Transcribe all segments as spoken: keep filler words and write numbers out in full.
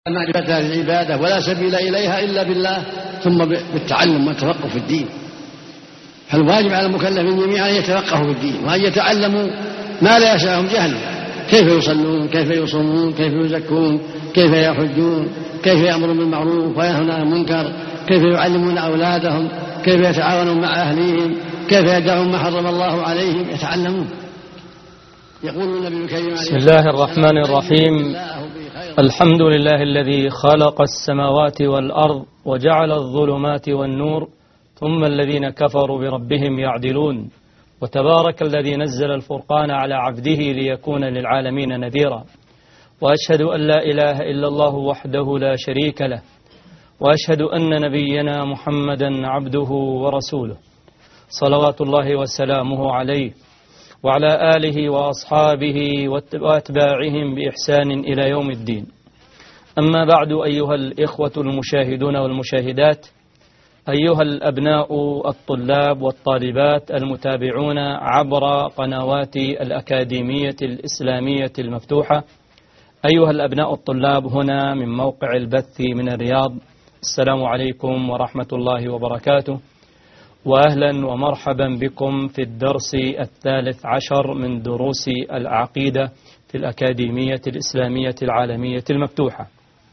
معرفة العبادة ولا سبيل إليها إلا بالله ثم بالتعلم والتفقه في الدين. فالواجب على المكلفين جميعا أن يتفقهوا في الدين وأن يتعلموا ما لا يسعهم جهله، كيف يصلون، كيف يصومون، كيف يزكون، كيف يحجون، كيف يأمرون بالمعروف وينهون عن المنكر، كيف يعلمون أولادهم، كيف يتعاونون مع أهليهم، كيف يدعون ما حرم الله عليهم، يتعلمون. يقول النبي الكريم بسم الله الرحمن الرحيم. الحمد لله الذي خلق السماوات والأرض وجعل الظلمات والنور ثم الذين كفروا بربهم يعدلون، وتبارك الذي نزل الفرقان على عبده ليكون للعالمين نذيرا، وأشهد أن لا إله إلا الله وحده لا شريك له، وأشهد أن نبينا محمدا عبده ورسوله صلوات الله وسلامه عليه وعلى آله وأصحابه وأتباعهم بإحسان إلى يوم الدين. أما بعد، أيها الإخوة المشاهدون والمشاهدات، أيها الأبناء الطلاب والطالبات المتابعون عبر قنوات الأكاديمية الإسلامية المفتوحة، أيها الأبناء الطلاب هنا من موقع البث من الرياض، السلام عليكم ورحمة الله وبركاته، وأهلا ومرحبا بكم في الدرس الثالث عشر من دروس العقيدة في الأكاديمية الإسلامية العالمية المفتوحة.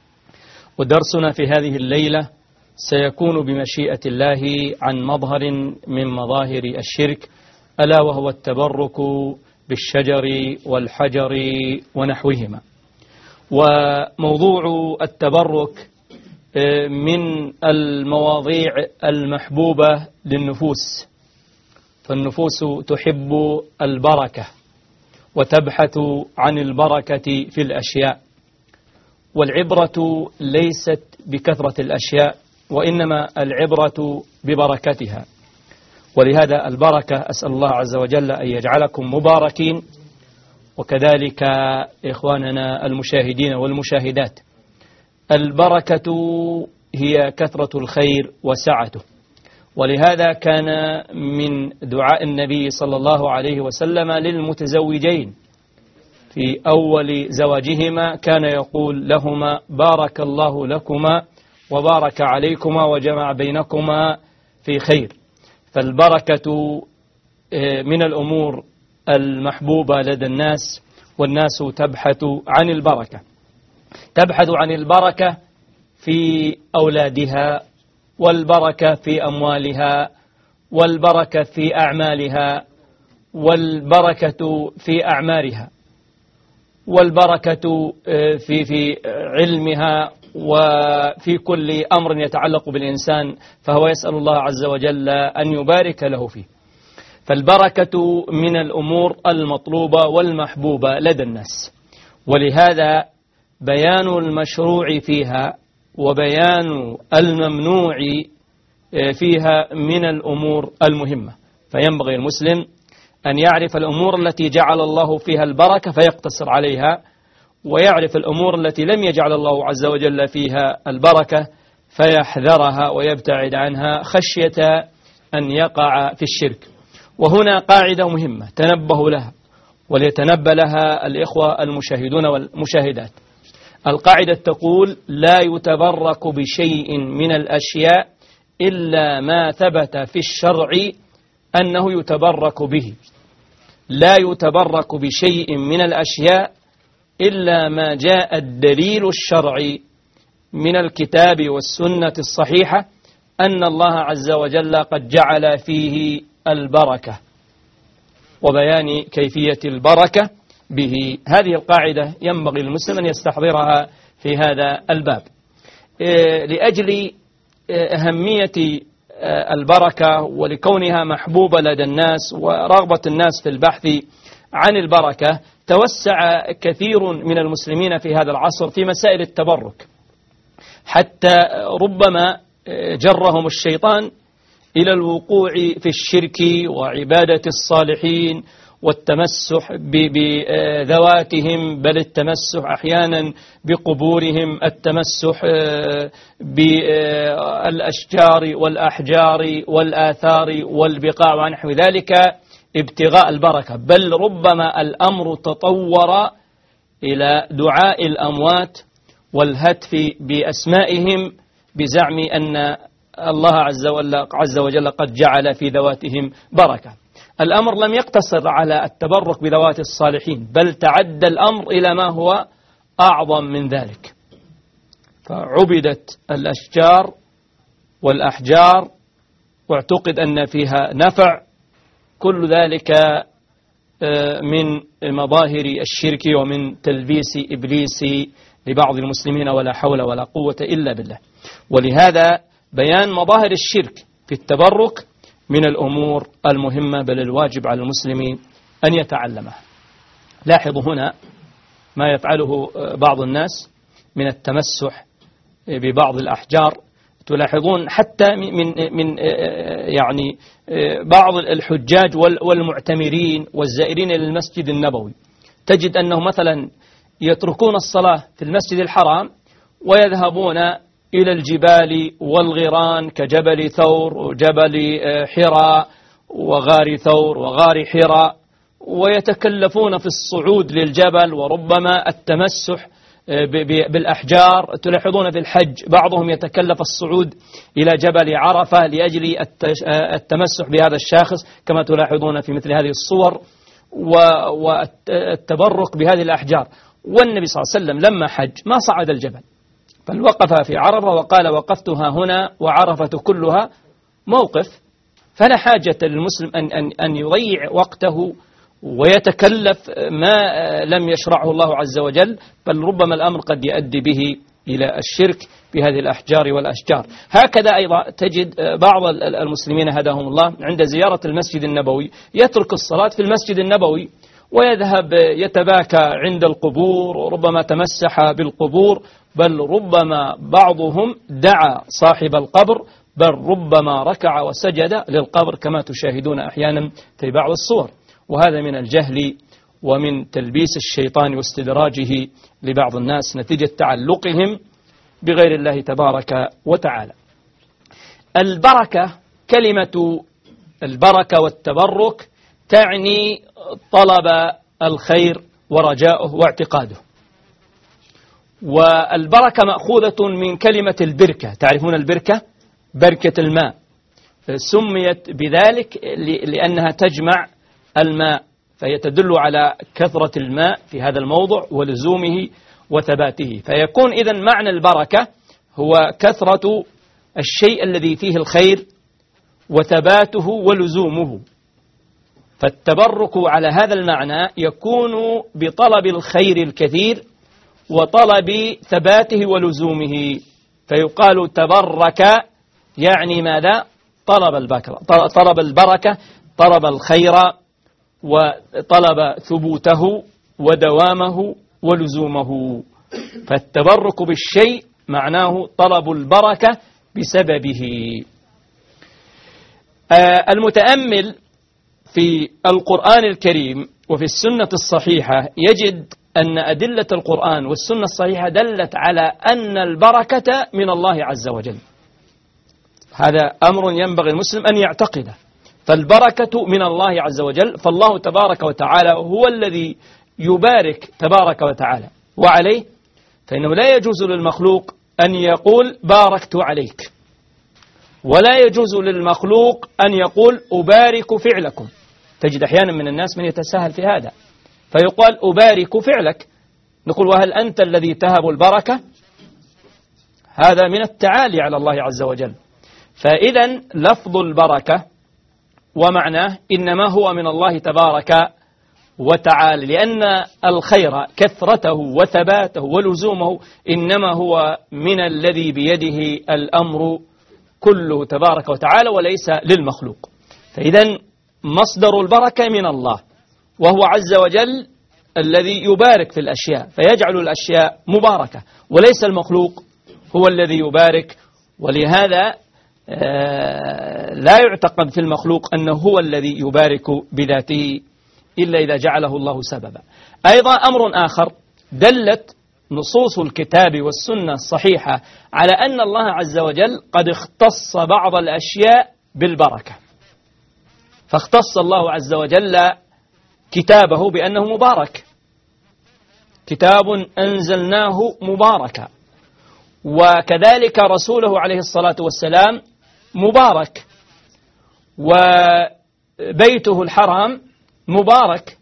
ودرسنا في هذه الليلة سيكون بمشيئة الله عن مظهر من مظاهر الشرك، ألا وهو التبرك بالشجر والحجر ونحوهما. وموضوع التبرك من المواضيع المحبوبة للنفوس، فالنفوس تحب البركة وتبحث عن البركة في الأشياء، والعبرة ليست بكثرة الأشياء وإنما العبرة ببركتها. ولهذا البركة أسأل الله عز وجل أن يجعلكم مباركين، وكذلك إخواننا المشاهدين والمشاهدات، البركة هي كثرة الخير وسعته. ولهذا كان من دعاء النبي صلى الله عليه وسلم للمتزوجين في أول زواجهما كان يقول لهما: بارك الله لكما وبارك عليكما وجمع بينكما في خير. فالبركة من الأمور المحبوبة لدى الناس، والناس تبحث عن البركة، تبحث عن البركة في أولادها، والبركة في أموالها، والبركة في أعمالها، والبركة في أعمارها، والبركة في في علمها، وفي كل أمر يتعلق بالإنسان فهو يسأل الله عز وجل أن يبارك له فيه. فالبركة من الأمور المطلوبة والمحبوبة لدى الناس، ولهذا بيان المشروع فيها وبيان الممنوع فيها من الأمور المهمة. فينبغي المسلم أن يعرف الأمور التي جعل الله فيها البركة فيقتصر عليها، ويعرف الأمور التي لم يجعل الله عز وجل فيها البركة فيحذرها ويبتعد عنها خشية أن يقع في الشرك. وهنا قاعدة مهمة تنبهوا لها، وليتنبه لها الإخوة المشاهدون والمشاهدات. القاعدة تقول: لا يتبرك بشيء من الأشياء إلا ما ثبت في الشرع أنه يتبرك به. لا يتبرك بشيء من الأشياء إلا ما جاء الدليل الشرعي من الكتاب والسنة الصحيحة أن الله عز وجل قد جعل فيه البركة، وبيان كيفية البركة به. هذه القاعدة ينبغي للمسلم أن يستحضرها في هذا الباب لأجل أهمية البركة، ولكونها محبوبة لدى الناس ورغبة الناس في البحث عن البركة. توسع كثير من المسلمين في هذا العصر في مسائل التبرك، حتى ربما جرهم الشيطان إلى الوقوع في الشرك وعبادة الصالحين والتمسح بذواتهم، بل التمسح أحيانا بقبورهم، التمسح بالأشجار والأحجار والآثار والبقاع ونحو ذلك ابتغاء البركة. بل ربما الأمر تطور إلى دعاء الأموات والهتف بأسمائهم بزعم أن الله عز وجل قد جعل في ذواتهم بركة. الأمر لم يقتصر على التبرك بذوات الصالحين، بل تعدى الأمر إلى ما هو أعظم من ذلك، فعبدت الأشجار والأحجار واعتقد أن فيها نفع، كل ذلك من مظاهر الشرك ومن تلبيس إبليس لبعض المسلمين، ولا حول ولا قوة إلا بالله. ولهذا بيان مظاهر الشرك في التبرك من الأمور المهمة، بل الواجب على المسلمين أن يتعلمها. لاحظوا هنا ما يفعله بعض الناس من التمسح ببعض الأحجار. تلاحظون حتى من من يعني بعض الحجاج والمعتمرين والزائرين للمسجد النبوي، تجد أنه مثلا يتركون الصلاة في المسجد الحرام ويذهبون إلى الجبال والغيران كجبل ثور وجبل حراء وغار ثور وغار حراء، ويتكلفون في الصعود للجبل وربما التمسح بالأحجار. تلاحظون في الحج بعضهم يتكلف الصعود إلى جبل عرفة لأجل التمسح بهذا الشاخص، كما تلاحظون في مثل هذه الصور، والتبرك بهذه الأحجار. والنبي صلى الله عليه وسلم لما حج ما صعد الجبل، بل وقف في عرفة وقال وقفتها هنا وعرفة كلها موقف. فلا حاجة للمسلم أن, أن, أن يضيع وقته ويتكلف ما لم يشرعه الله عز وجل، بل ربما الأمر قد يؤدي به إلى الشرك بهذه الأحجار والأشجار. هكذا أيضا تجد بعض المسلمين هداهم الله عند زيارة المسجد النبوي يترك الصلاة في المسجد النبوي ويذهب يتباكى عند القبور وربما تمسح بالقبور، بل ربما بعضهم دعا صاحب القبر، بل ربما ركع وسجد للقبر كما تشاهدون أحيانا في بعض الصور. وهذا من الجهل ومن تلبيس الشيطان واستدراجه لبعض الناس نتيجة تعلقهم بغير الله تبارك وتعالى. البركة، كلمة البركة والتبرك تعني طلب الخير ورجاؤه واعتقاده. والبركة مأخوذة من كلمة البركة، تعرفون البركة؟ بركة الماء، سميت بذلك لأنها تجمع الماء، فهي تدل على كثرة الماء في هذا الموضع ولزومه وثباته. فيكون إذن معنى البركة هو كثرة الشيء الذي فيه الخير وثباته ولزومه. فالتبرك على هذا المعنى يكون بطلب الخير الكثير وطلب ثباته ولزومه، فيقال تبرك يعني ماذا؟ طلب البركة، طلب البركة، طلب الخير وطلب ثبوته ودوامه ولزومه. فالتبرك بالشيء معناه طلب البركة بسببه. آه المتأمل في القرآن الكريم وفي السنة الصحيحة يجد أن أدلة القرآن والسنة الصحيحة دلت على أن البركة من الله عز وجل. هذا أمر ينبغي المسلم أن يعتقده، فالبركة من الله عز وجل، فالله تبارك وتعالى هو الذي يبارك تبارك وتعالى، وعليه فإنه لا يجوز للمخلوق أن يقول باركت عليك، ولا يجوز للمخلوق أن يقول أبارك فعلكم. تجد أحيانا من الناس من يتساهل في هذا فيقال أبارك فعلك، نقول وهل أنت الذي تهب البركة؟ هذا من التعالي على الله عز وجل. فإذا لفظ البركة ومعناه إنما هو من الله تبارك وتعالى، لأن الخير كثرته وثباته ولزومه إنما هو من الذي بيده الأمر كله تبارك وتعالى وليس للمخلوق. فإذا مصدر البركة من الله، وهو عز وجل الذي يبارك في الأشياء فيجعل الأشياء مباركة، وليس المخلوق هو الذي يبارك. ولهذا لا يعتقد في المخلوق أنه هو الذي يبارك بذاته إلا إذا جعله الله سببا. أيضا أمر آخر، دلت نصوص الكتاب والسنة الصحيحة على أن الله عز وجل قد اختص بعض الأشياء بالبركة، فاختص الله عز وجل كتابه بأنه مبارك، كتاب أنزلناه مباركا، وكذلك رسوله عليه الصلاة والسلام مبارك، وبيته الحرام مبارك.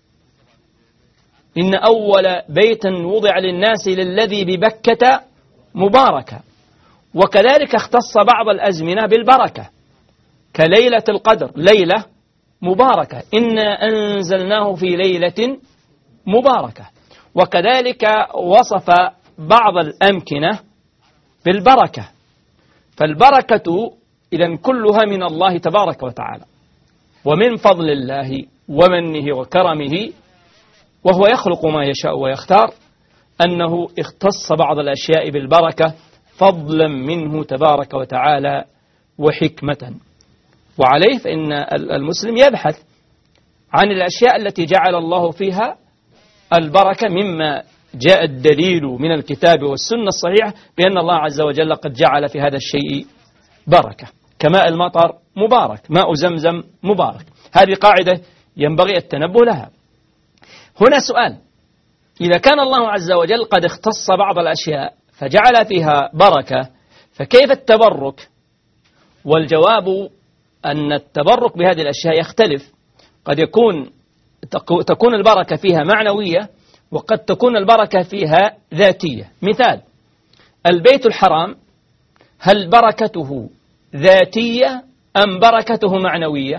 إن أول بيت وضع للناس للذي ببكة مباركة. وكذلك اختص بعض الأزمنة بالبركة كليلة القدر، ليلة مباركة، إنا أنزلناه في ليلة مباركة. وكذلك وصف بعض الأمكنة بالبركة. فالبركة إذن كلها من الله تبارك وتعالى، ومن فضل الله ومنه وكرمه، وهو يخلق ما يشاء ويختار، أنه اختص بعض الأشياء بالبركة فضلا منه تبارك وتعالى وحكمة. وعليه فإن المسلم يبحث عن الأشياء التي جعل الله فيها البركة، مما جاء الدليل من الكتاب والسنة الصحيحة بأن الله عز وجل قد جعل في هذا الشيء بركة، كماء المطر مبارك، ماء زمزم مبارك. هذه قاعدة ينبغي التنبه لها. هنا سؤال: إذا كان الله عز وجل قد اختص بعض الأشياء فجعل فيها بركة، فكيف التبرك؟ والجواب أن التبرك بهذه الأشياء يختلف. قد يكون تكون البركة فيها معنوية، وقد تكون البركة فيها ذاتية. مثال: البيت الحرام، هل بركته ذاتية أم بركته معنوية؟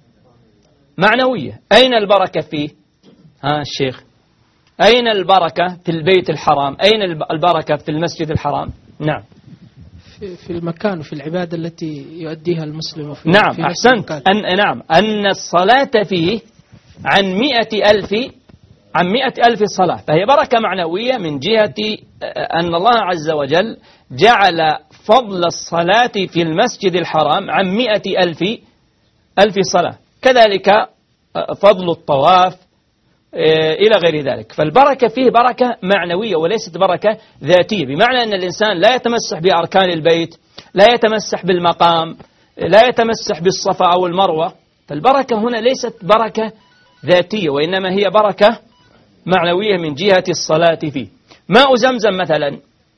معنوية. أين البركة فيه؟ ها الشيخ، أين البركة في البيت الحرام؟ أين البركة في المسجد الحرام؟ نعم، في المكان وفي العبادة التي يؤديها المسلم في نعم في أحسنت. أن نعم أن الصلاة فيه عن مئة ألف عن مئة ألف صلاة، فهي بركة معنوية من جهة أن الله عز وجل جعل فضل الصلاة في المسجد الحرام عن مئة ألف ألف صلاة. كذلك فضل الطواف إلى غير ذلك. فالبركة فيه بركة معنوية وليست بركة ذاتية، بمعنى أن الإنسان لا يتمسح بأركان البيت، لا يتمسح بالمقام، لا يتمسح بالصفا أو المروة. فالبركة هنا ليست بركة ذاتية، وإنما هي بركة معنوية من جهة الصلاة فيه. ماء زمزم مثلا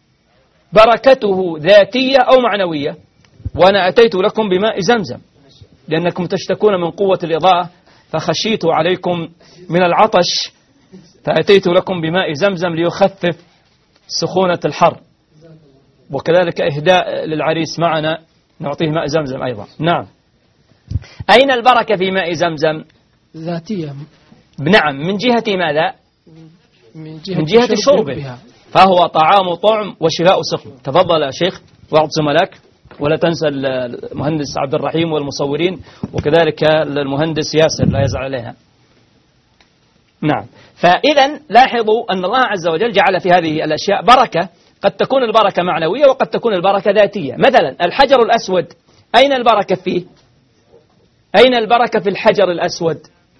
بركته ذاتية أو معنوية؟ وأنا أتيت لكم بماء زمزم لأنكم تشتكون من قوة الإضاءة، فخشيت عليكم من العطش فأتيت لكم بماء زمزم ليخفف سخونة الحر. وكذلك إهداء للعريس معنا نعطيه ماء زمزم أيضا. نعم. أين البركة في ماء زمزم؟ ذاتية. نعم. من جهة ماذا؟ من جهة, من جهة شربه، فهو طعام طعم وشفاء سقم. تفضل يا شيخ وأعط زملاك، ولا تنسى المهندس عبد الرحيم والمصورين، وكذلك المهندس ياسر لا يزعل عليها. نعم. فإذا لاحظوا أن الله عز وجل جعل في هذه الأشياء بركة، قد تكون البركة معنوية وقد تكون البركة ذاتية. مثلا الحجر الأسود، أين البركة فيه؟ أين البركة في الحجر الأسود؟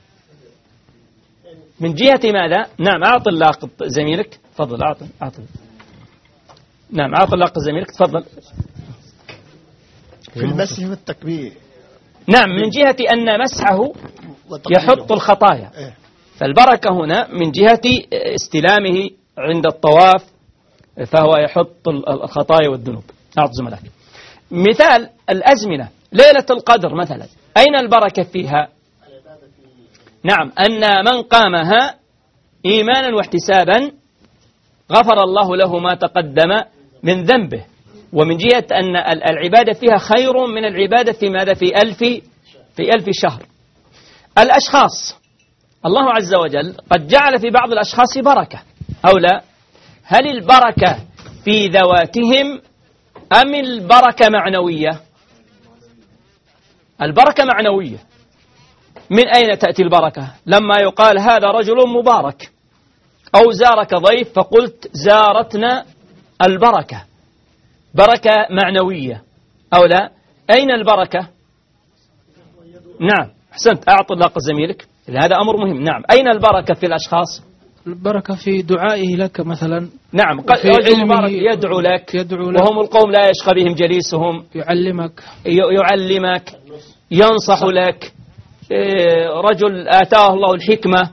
من جهة ماذا؟ نعم. أعط اللاقط زميلك، تفضل. أعط أعط نعم أعط اللاقط زميلك، تفضل. في المسح والتكبير. نعم، من جهة أن مسحه يحط الخطايا، فالبركة هنا من جهة استلامه عند الطواف، فهو يحط الخطايا والذنوب. أعط زملاك. مثال الأزمنة، ليلة القدر مثلا، أين البركة فيها؟ نعم، أن من قامها إيمانا واحتسابا غفر الله له ما تقدم من ذنبه. ومن جهة أن العبادة فيها خير من العبادة في ماذا؟ في ألف في ألف شهر. الأشخاص، الله عز وجل قد جعل في بعض الأشخاص بركة أو لا؟ هل البركة في ذواتهم أم البركة معنوية؟ البركة معنوية. من أين تأتي البركة؟ لما يقال هذا رجل مبارك، أو زارك ضيف فقلت زارتنا البركة، بركة معنوية أو لا؟ أين البركة؟ نعم أحسنت. أعط اللاقة زميلك، هذا أمر مهم. نعم. أين البركة في الأشخاص؟ البركة في دعائه لك مثلا. نعم، رجل مبارك يدعو لك، يدعو لك، وهم القوم لا يشقى بهم جليسهم، يعلمك يعلمك ينصح لك، رجل آتاه الله الحكمة،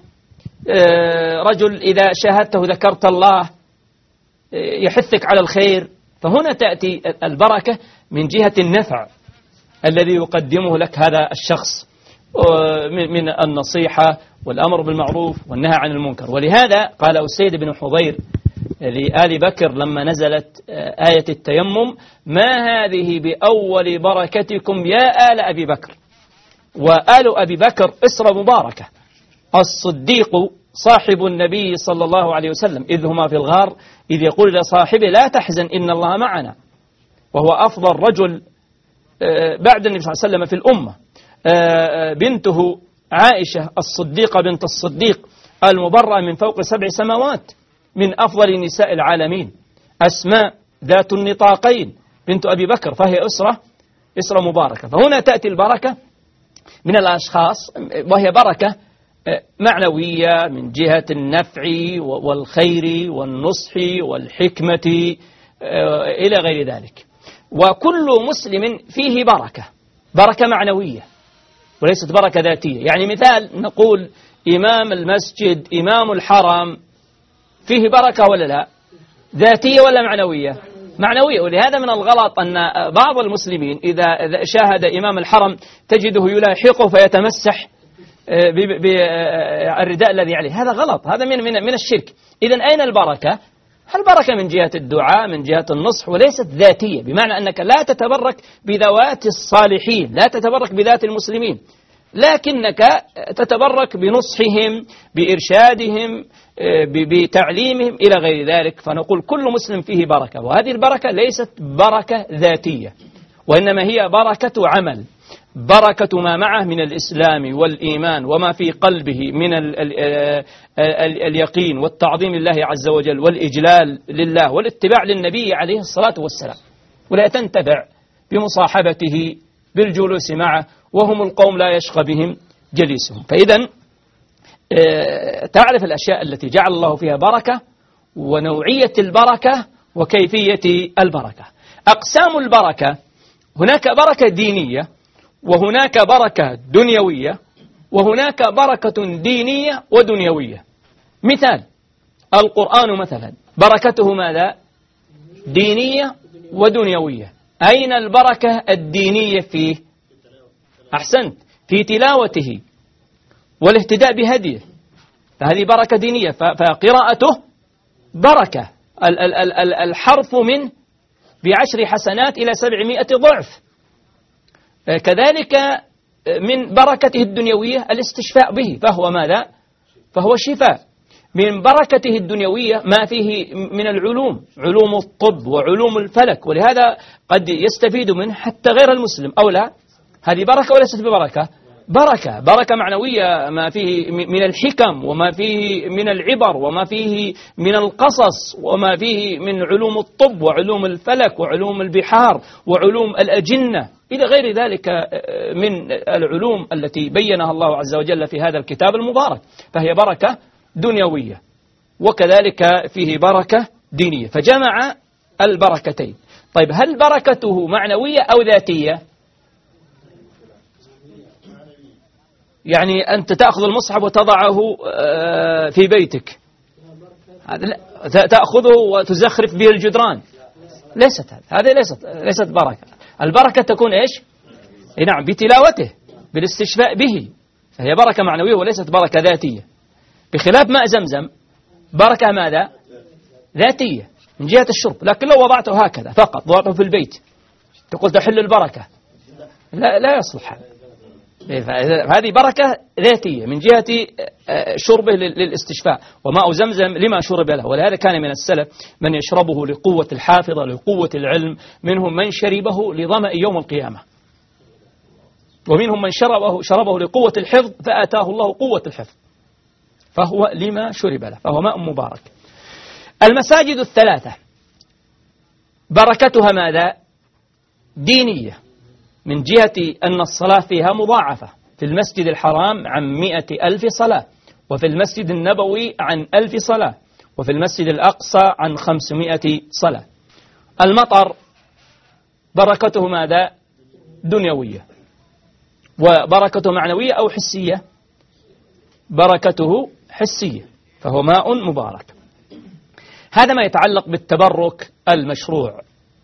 رجل إذا شاهدته ذكرت الله، يحثك على الخير. فهنا تأتي البركة من جهة النفع الذي يقدمه لك هذا الشخص من النصيحة والأمر بالمعروف والنهي عن المنكر. ولهذا قال أسيد بن حضير لآل بكر لما نزلت آية التيمم: ما هذه بأول بركتكم يا آل أبي بكر. وآل أبي بكر أسرة مباركة. الصديق صاحب النبي صلى الله عليه وسلم إذ هما في الغار إذ يقول لصاحبه لا تحزن إن الله معنا، وهو أفضل رجل بعد النبي صلى الله عليه وسلم في الأمة. بنته عائشة الصديقة بنت الصديق المبرأة من فوق سبع سماوات، من أفضل نساء العالمين. أسماء ذات النطاقين بنت أبي بكر، فهي أسرة أسرة مباركة. فهنا تأتي البركة من الأشخاص، وهي بركة معنوية من جهة النفع والخير والنصح والحكمة إلى غير ذلك. وكل مسلم فيه بركة، بركة معنوية وليست بركة ذاتية. يعني مثال نقول إمام المسجد إمام الحرم فيه بركة ولا لا؟ ذاتية ولا معنوية؟ معنوية. ولهذا من الغلط أن بعض المسلمين إذا شاهد إمام الحرم تجده يلاحقه فيتمسح بالرداء الذي عليه. هذا غلط، هذا من من من الشرك. إذن أين البركة؟ البركة من جهة الدعاء، من جهة النصح، وليست ذاتية، بمعنى أنك لا تتبرك بذوات الصالحين، لا تتبرك بذات المسلمين، لكنك تتبرك بنصحهم، بإرشادهم، بتعليمهم إلى غير ذلك. فنقول كل مسلم فيه بركة، وهذه البركة ليست بركة ذاتية، وإنما هي بركة عمل، بركة ما معه من الإسلام والإيمان وما في قلبه من ال ال ال اليقين والتعظيم لله عز وجل والإجلال لله والاتباع للنبي عليه الصلاة والسلام. ولا تنتفع بمصاحبته بالجلوس معه، وهم القوم لا يشقى بهم جليسهم. فإذا تعرف الأشياء التي جعل الله فيها بركة، ونوعية البركة، وكيفية البركة. أقسام البركة: هناك بركة دينية، وهناك بركة دنيوية، وهناك بركة دينية ودنيوية. مثال القرآن مثلا بركته ماذا؟ دينية ودنيوية. أين البركة الدينية فيه؟ أحسنت، في تلاوته والاهتداء بهديه، فهذه بركة دينية. فقراءته بركة، الحرف منه بعشر حسنات إلى سبعمائة ضعف. كذلك من بركته الدنيوية الاستشفاء به، فهو ماذا؟ فهو شفاء. من بركته الدنيوية ما فيه من العلوم، علوم الطب وعلوم الفلك، ولهذا قد يستفيد منه حتى غير المسلم أو لا. هذه بركة وليست ببركة؟ بركة، بركة معنوية، ما فيه من الحكم، وما فيه من العبر، وما فيه من القصص، وما فيه من علوم الطب وعلوم الفلك وعلوم البحار وعلوم الأجنة إلى غير ذلك من العلوم التي بينها الله عز وجل في هذا الكتاب المبارك. فهي بركة دنيوية، وكذلك فيه بركة دينية، فجمع البركتين. طيب، هل بركته معنوية أو ذاتية؟ يعني أنت تأخذ المصحف وتضعه في بيتك، تأخذه وتزخرف به الجدران، ليست هذه ليست ليست بركة. البركة تكون إيش؟ نعم، بتلاوته، بالاستشفاء به، فهي بركة معنوية وليست بركة ذاتية. بخلاف ماء زمزم بركة ماذا؟ ذاتية من جهة الشرب، لكن لو وضعته هكذا فقط، وضعته في البيت، تقول تحل البركة، لا لا يصلح. هذه بركة ذاتية من جهة شربه للاستشفاء. وماء زمزم لما شرب له، ولهذا كان من السلف من يشربه لقوة الحافظة، لقوة العلم، منهم من شربه لظمأ يوم القيامة، ومنهم من شربه, شربه لقوة الحفظ فآتاه الله قوة الحفظ، فهو لما شرب له، فهو ماء مبارك. المساجد الثلاثة بركتها ماذا؟ دينية، من جهة أن الصلاة فيها مضاعفة، في المسجد الحرام عن مئة ألف صلاة، وفي المسجد النبوي عن ألف صلاة، وفي المسجد الأقصى عن خمسمائة صلاة. المطر بركته ماذا؟ دنيوية. وبركته معنوية أو حسية؟ بركته حسية، فهو ماء مبارك. هذا ما يتعلق بالتبرك المشروع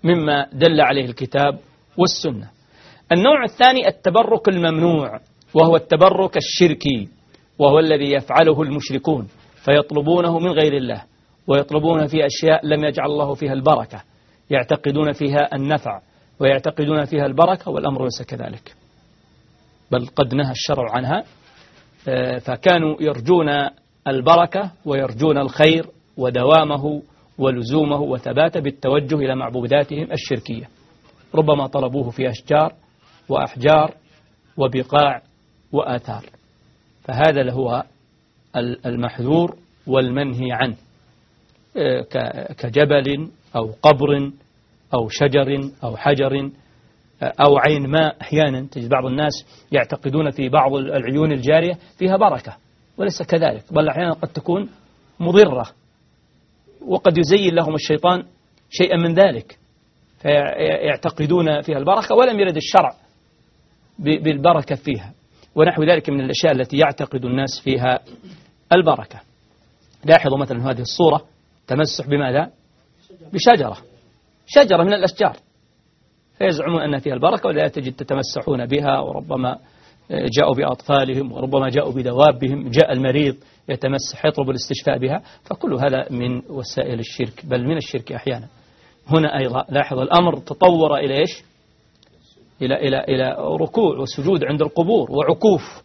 مما دل عليه الكتاب والسنة. النوع الثاني التبرك الممنوع، وهو التبرك الشركي، وهو الذي يفعله المشركون فيطلبونه من غير الله، ويطلبون في أشياء لم يجعل الله فيها البركة، يعتقدون فيها النفع ويعتقدون فيها البركة، والأمر ليس كذلك، بل قد نهى الشرع عنها. فكانوا يرجون البركة ويرجون الخير ودوامه ولزومه وثباته بالتوجه إلى معبوداتهم الشركية، ربما طلبوه في أشجار وأحجار وبقاع وآثار. فهذا هو المحذور والمنهي عنه، كجبل أو قبر أو شجر أو حجر أو عين ماء. أحيانا تجد بعض الناس يعتقدون في بعض العيون الجارية فيها بركة، وليس كذلك، بل أحيانا قد تكون مضرة، وقد يزين لهم الشيطان شيئا من ذلك، فيعتقدون فيها البركة ولم يرد الشرع بالبركة فيها، ونحو ذلك من الأشياء التي يعتقد الناس فيها البركة. لاحظوا مثلا هذه الصورة، تمسح بماذا؟ بشجرة، شجرة من الأشجار، فيزعمون أن فيها البركة، ولا تجد تتمسحون بها، وربما جاءوا بأطفالهم وربما جاءوا بدوابهم، جاء المريض يتمسح يطلب الاستشفاء بها، فكل هذا من وسائل الشرك، بل من الشرك أحيانا. هنا أيضا لاحظ الأمر تطور إلى إيش؟ إلى إلى إلى ركوع وسجود عند القبور وعكوف،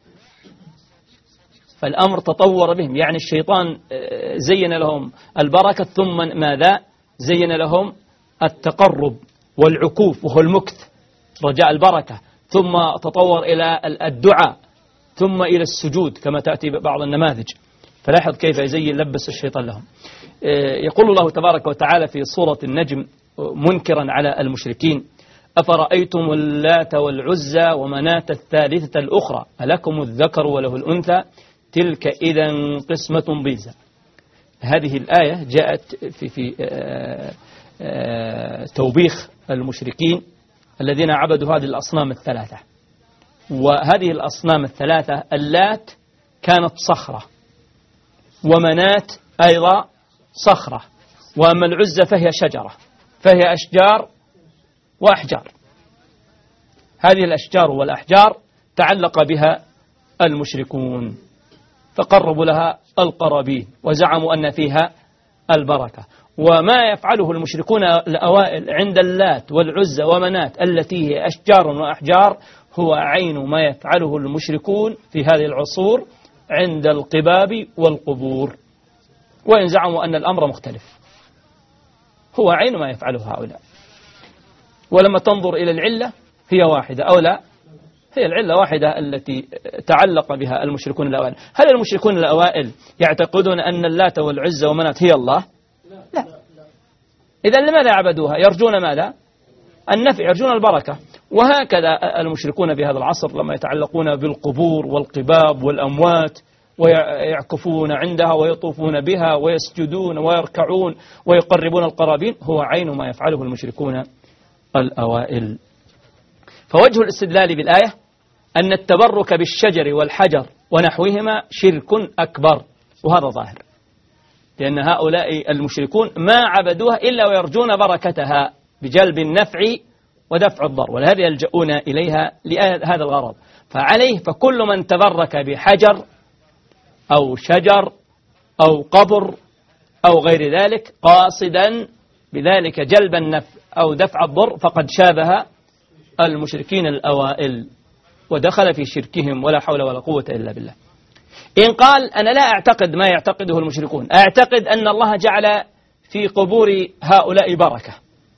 فالأمر تطور بهم، يعني الشيطان زين لهم البركة، ثم ماذا؟ زين لهم التقرب والعكوف وهو المكث رجاء البركة، ثم تطور إلى الدعاء، ثم إلى السجود كما تأتي بعض النماذج. فلاحظ كيف يزين لبس الشيطان لهم. يقول الله تبارك وتعالى في سورة النجم منكرا على المشركين: أفرأيتم اللات والعزى ومناة الثالثة الأخرى ألكم الذكر وله الأنثى تلك إذا قسمة ضيزى. هذه الآية جاءت في في آآ آآ توبيخ المشركين الذين عبدوا هذه الأصنام الثلاثة. وهذه الأصنام الثلاثة، اللات كانت صخرة، ومناة أيضا صخرة، وأما العزى فهي شجرة، فهي أشجار وأحجار. هذه الأشجار والأحجار تعلق بها المشركون، فقربوا لها القرابين وزعموا أن فيها البركة. وما يفعله المشركون الأوائل عند اللات والعزى ومناة التي هي أشجار وأحجار هو عين ما يفعله المشركون في هذه العصور عند القباب والقبور، وإن زعموا أن الأمر مختلف، هو عين ما يفعله هؤلاء. ولما تنظر إلى العلة هي واحدة أو لا، هي العلة واحدة التي تعلق بها المشركون الأوائل. هل المشركون الأوائل يعتقدون أن اللات والعزى ومناة هي الله؟ لا. إذن لماذا عبدوها؟ يرجون ماذا؟ النفع، يرجون البركة. وهكذا المشركون في هذا العصر لما يتعلقون بالقبور والقباب والأموات ويعكفون عندها ويطوفون بها ويسجدون ويركعون ويقربون القرابين، هو عين ما يفعله المشركون الأوائل. فوجه الاستدلال بالآية أن التبرك بالشجر والحجر ونحوهما شرك أكبر، وهذا ظاهر، لأن هؤلاء المشركون ما عبدوها إلا ويرجون بركتها بجلب النفع ودفع الضر، ولهذا يلجؤون إليها لهذا الغرض. فعليه فكل من تبرك بحجر أو شجر أو قبر أو غير ذلك قاصدا بذلك جلب النفع أو دفع الضر فقد شابه المشركين الأوائل ودخل في شركهم، ولا حول ولا قوة إلا بالله. إن قال أنا لا أعتقد ما يعتقده المشركون، أعتقد أن الله جعل في قبور هؤلاء بركة،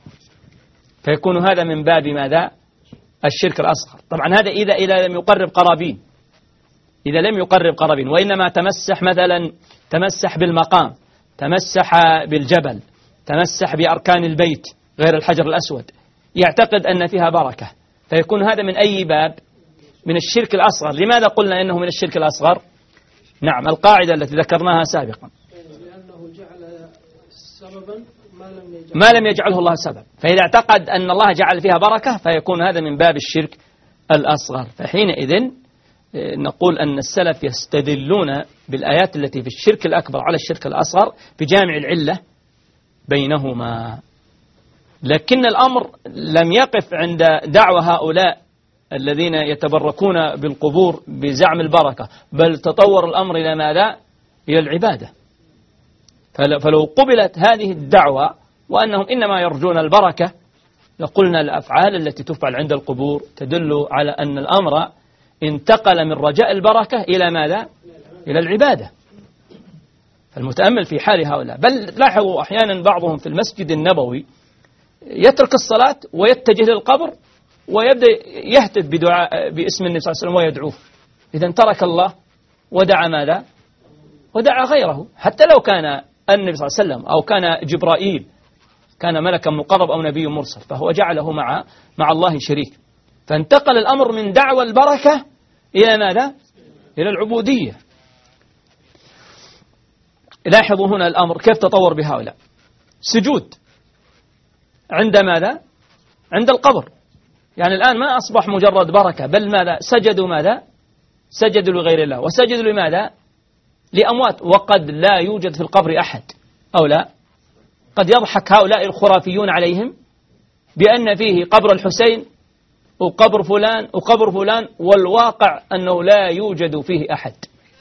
فيكون هذا من باب ماذا؟ الشرك الأصغر. طبعا هذا إذا إذا لم يقرب قرابين، إذا لم يقرب قرابين وإنما تمسح مثلا، تمسح بالمقام، تمسح بالجبل، تمسح بأركان البيت غير الحجر الأسود، يعتقد أن فيها بركة، فيكون هذا من أي باب؟ من الشرك الأصغر. لماذا قلنا إنه من الشرك الأصغر؟ نعم، القاعدة التي ذكرناها سابقا، لأنه جعل سببا ما لم يجعله الله سبب، فإذا اعتقد أن الله جعل فيها بركة فيكون هذا من باب الشرك الأصغر. فحينئذ نقول أن السلف يستدلون بالآيات التي في الشرك الأكبر على الشرك الأصغر بجامع العلة بينهما. لكن الأمر لم يقف عند دعوى هؤلاء الذين يتبركون بالقبور بزعم البركة، بل تطور الأمر إلى ماذا؟ إلى العبادة. فلو قبلت هذه الدعوة وأنهم إنما يرجون البركة لقلنا الأفعال التي تفعل عند القبور تدل على أن الأمر انتقل من رجاء البركة إلى ماذا؟ إلى العبادة. فالمتأمل في حال هؤلاء، بل لاحظوا أحيانا بعضهم في المسجد النبوي يترك الصلاة ويتجه للقبر ويبدأ يهتف بدعاء باسم النبي صلى الله عليه وسلم ويدعوه. إذن ترك الله ودعا ماذا؟ ودعا غيره، حتى لو كان النبي صلى الله عليه وسلم أو كان جبرائيل، كان ملكا مقرب أو نبي مرسل، فهو جعله مع مع الله شريك. فانتقل الأمر من دعوى البركة إلى ماذا؟ إلى العبودية. لاحظوا هنا الأمر كيف تطور بهؤلاء. سجود عند ماذا؟ عند القبر. يعني الآن ما أصبح مجرد بركة، بل ماذا؟ سجدوا ماذا؟ سجدوا لغير الله. وسجدوا لماذا؟ لأموات، وقد لا يوجد في القبر أحد أو لا. قد يضحك هؤلاء الخرافيون عليهم بأن فيه قبر الحسين وقبر فلان وقبر فلان، والواقع أنه لا يوجد فيه أحد،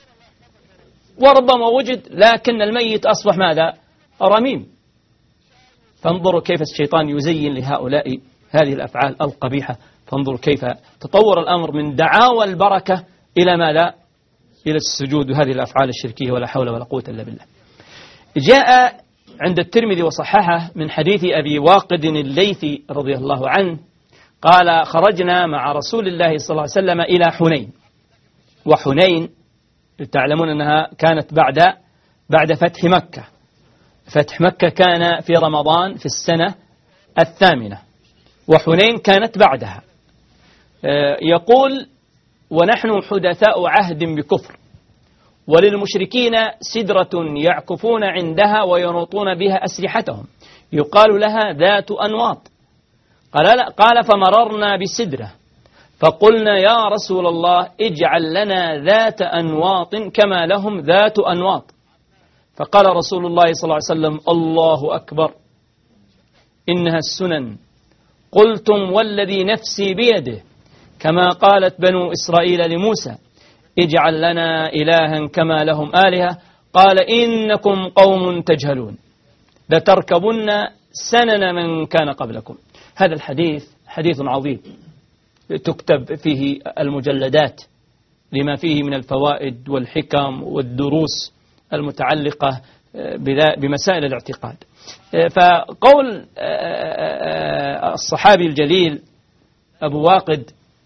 وربما وجد لكن الميت أصبح ماذا؟ رميم. فانظروا كيف الشيطان يزين لهؤلاء هذه الأفعال القبيحة. فانظروا كيف تطور الأمر من دعاوى البركة إلى ماذا؟ إلى السجود وهذه الأفعال الشركية، ولا حول ولا قوة إلا بالله. جاء عند الترمذي وصححه من حديث أبي واقد الليثي رضي الله عنه قال: خرجنا مع رسول الله صلى الله عليه وسلم إلى حنين. وحنين تعلمون أنها كانت بعد بعد فتح مكة. فتح مكة كان في رمضان في السنة الثامنة، وحنين كانت بعدها. يقول: ونحن حدثاء عهد بكفر، وللمشركين سدرة يعكفون عندها وينوطون بها أسلحتهم يقال لها ذات أنواط. قال, قال فمررنا بسدرة فقلنا: يا رسول الله اجعل لنا ذات أنواط كما لهم ذات أنواط. فقال رسول الله صلى الله عليه وسلم: الله أكبر، إنها السنن. قلتم والذي نفسي بيده، كما قالت بنو إسرائيل لموسى: اجعل لنا إلها كما لهم آلهة. قال: إنكم قوم تجهلون، لتركبن سنن من كان قبلكم. هذا الحديث حديث عظيم تكتب فيه المجلدات لما فيه من الفوائد والحكم والدروس المتعلقة بمسائل الاعتقاد. فقول الصحابي الجليل أبو واقد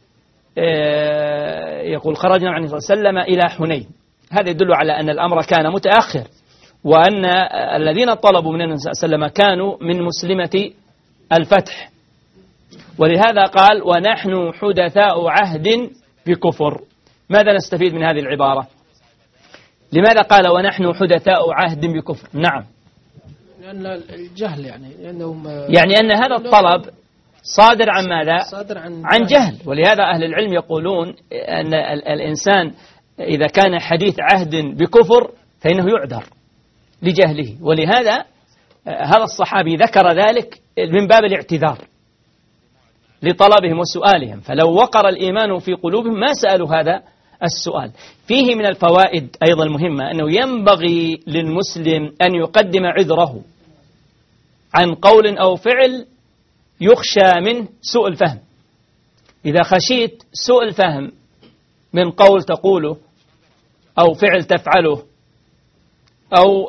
يقول: خرجنا مع النبي صلى الله عليه وسلم إلى حنين، هذا يدل على أن الأمر كان متأخر، وأن الذين طلبوا من النبي صلى الله عليه وسلم كانوا من مسلمة الفتح. ولهذا قال: ونحن حدثاء عهد بكفر. ماذا نستفيد من هذه العبارة؟ لماذا قال ونحن حدثاء عهد بكفر؟ نعم، لأن الجهل، يعني لأنهم يعني أن هذا الطلب صادر عن ماذا؟ صادر عن, عن جهل. ولهذا أهل العلم يقولون أن الإنسان إذا كان حديث عهد بكفر فإنه يعذر لجهله. ولهذا هذا الصحابي ذكر ذلك من باب الاعتذار لطلبهم وسؤالهم، فلو وقر الإيمان في قلوبهم ما سألوا هذا السؤال. فيه من الفوائد أيضا المهمة أنه ينبغي للمسلم أن يقدم عذره عن قول أو فعل يخشى منه سوء الفهم. إذا خشيت سوء الفهم من قول تقوله أو فعل تفعله أو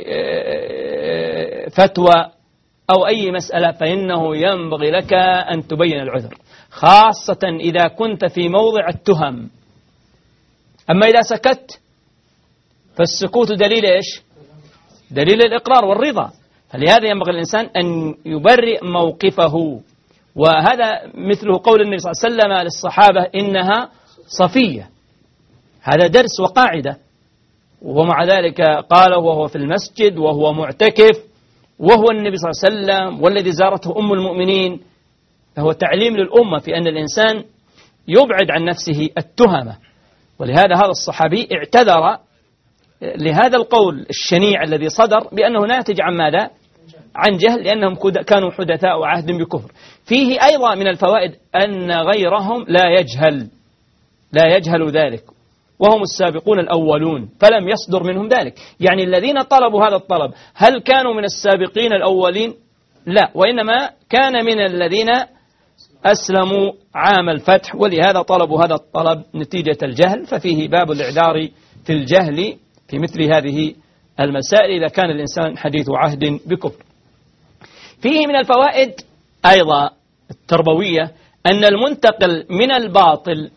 فتوى أو أي مسألة، فإنه ينبغي لك أن تبين العذر، خاصة إذا كنت في موضع التهم. أما إذا سكت فالسكوت دليل إيش؟ دليل الإقرار والرضا. فلهذا ينبغي الإنسان أن يبرئ موقفه. وهذا مثله قول النبي صلى الله عليه وسلم للصحابة: إنها صفية. هذا درس وقاعدة. ومع ذلك قال وهو في المسجد وهو معتكف وهو النبي صلى الله عليه وسلم والذي زارته أم المؤمنين. فهو تعليم للأمة في أن الإنسان يبعد عن نفسه التهمة. ولهذا هذا الصحابي اعتذر لهذا القول الشنيع الذي صدر بأنه ناتج عن ماذا؟ عن جهل لأنهم كانوا حدثاء عهد بكفر. فيه أيضا من الفوائد أن غيرهم لا يجهل لا يجهل ذلك، وهم السابقون الأولون فلم يصدر منهم ذلك. يعني الذين طلبوا هذا الطلب هل كانوا من السابقين الأولين؟ لا، وإنما كان من الذين أسلموا عام الفتح، ولهذا طلبوا هذا الطلب نتيجة الجهل. ففيه باب الإعذار في الجهل في مثل هذه المسائل إذا كان الإنسان حديث عهد بكفر. فيه من الفوائد أيضا التربوية أن المنتقل من الباطل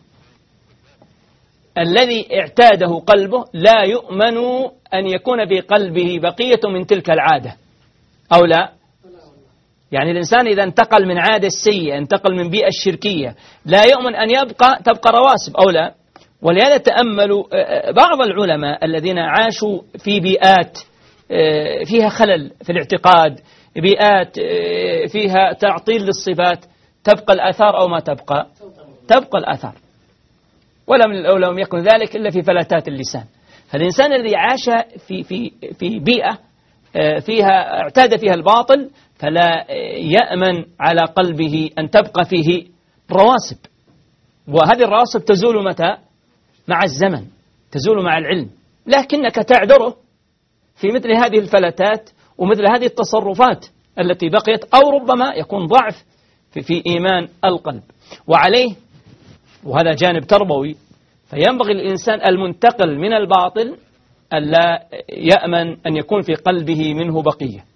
الذي اعتاده قلبه لا يؤمن أن يكون في قلبه بقية من تلك العادة أو لا. يعني الإنسان إذا انتقل من عادة السيئة، انتقل من بيئة الشركية، لا يؤمن أن يبقى تبقى رواسب أو لا. ولهذا تأملوا بعض العلماء الذين عاشوا في بيئات فيها خلل في الاعتقاد، بيئات فيها تعطيل للصفات، تبقى الآثار أو ما تبقى؟ تبقى الآثار، ولم لم يكن ذلك إلا في فلتات اللسان. فالإنسان الذي عاش في في في بيئة فيها اعتاد فيها الباطل فلا يأمن على قلبه أن تبقى فيه رواسب، وهذه الرواسب تزول متى؟ مع الزمن، تزول مع العلم، لكنك تعذره في مثل هذه الفلتات ومثل هذه التصرفات التي بقيت، أو ربما يكون ضعف في, في إيمان القلب. وعليه، وهذا جانب تربوي، فينبغي الإنسان المنتقل من الباطل ألا يأمن أن يكون في قلبه منه بقية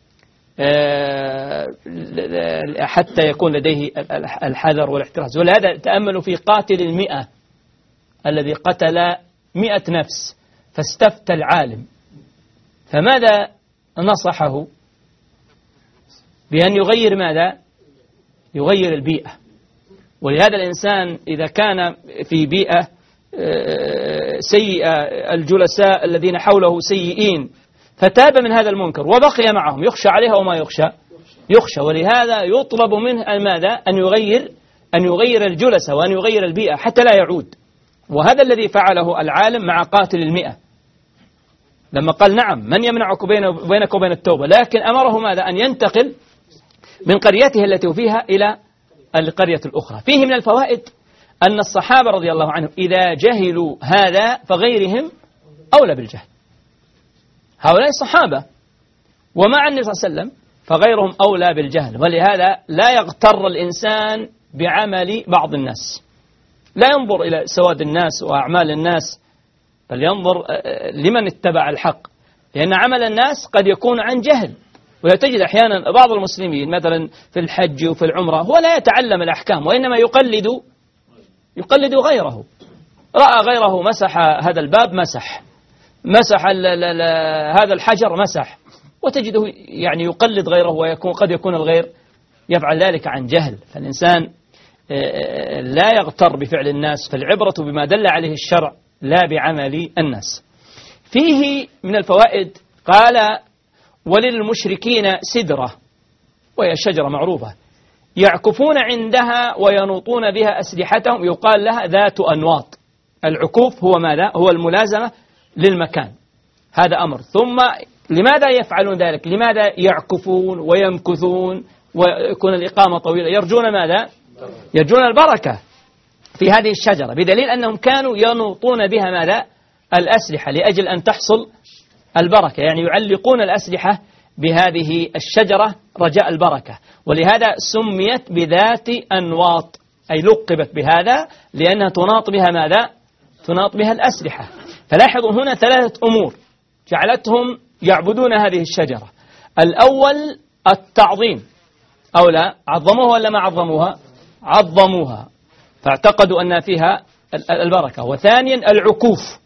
حتى يكون لديه الحذر والاحتراز. ولهذا تأملوا في قاتل المئة الذي قتل مئة نفس فاستفتى العالم، فماذا نصحه؟ بأن يغير ماذا؟ يغير البيئة. ولهذا الإنسان إذا كان في بيئة سيئة، الجلساء الذين حوله سيئين، فتاب من هذا المنكر وبقي معهم، يخشى عليها وما يخشى يخشى. ولهذا يطلب منه ماذا؟ أن يغير أن يغير الجلسة وأن يغير البيئة حتى لا يعود. وهذا الذي فعله العالم مع قاتل المئة، لما قال نعم من يمنعك بينك وبين التوبة، لكن أمره ماذا؟ أن ينتقل من قريته التي فيها إلى القرية الأخرى. فيه من الفوائد أن الصحابة رضي الله عنهم إذا جهلوا هذا فغيرهم أولى بالجهل. هؤلاء الصحابة ومع النبي صلى الله عليه وسلم فغيرهم أولى بالجهل. ولهذا لا يغتر الإنسان بعمل بعض الناس، لا ينظر إلى سواد الناس وأعمال الناس، بل ينظر لمن اتبع الحق، لأن عمل الناس قد يكون عن جهل. وتجد أحيانا بعض المسلمين مثلا في الحج وفي العمرة هو لا يتعلم الأحكام، وإنما يقلد يقلد غيره. رأى غيره مسح هذا الباب مسح، مسح هذا الحجر مسح، وتجده يعني يقلد غيره، ويكون قد يكون الغير يفعل ذلك عن جهل. فالإنسان لا يغتر بفعل الناس، فالعبرة بما دل عليه الشرع لا بعمل الناس. فيه من الفوائد قال وللمشركين سدرة، وهي شجرة معروفة يعكفون عندها وينوطون بها أسلحتهم، يقال لها ذات أنواط. العكوف هو ماذا؟ هو الملازمة للمكان، هذا أمر. ثم لماذا يفعلون ذلك؟ لماذا يعكفون ويمكثون ويكون الإقامة طويلة؟ يرجون ماذا؟ يرجون البركة في هذه الشجرة، بدليل أنهم كانوا ينوطون بها ماذا؟ الأسلحة، لأجل أن تحصل البركة، يعني يعلقون الأسلحة بهذه الشجرة رجاء البركة. ولهذا سميت بذات أنواط، أي لقبت بهذا لأنها تناط بها ماذا؟ تناط بها الأسلحة. فلاحظوا هنا ثلاثة أمور جعلتهم يعبدون هذه الشجرة. الأول التعظيم، أو لا عظموها ولا ما عظموها؟ عظموها، فاعتقدوا أن فيها البركة. وثانيا العكوف،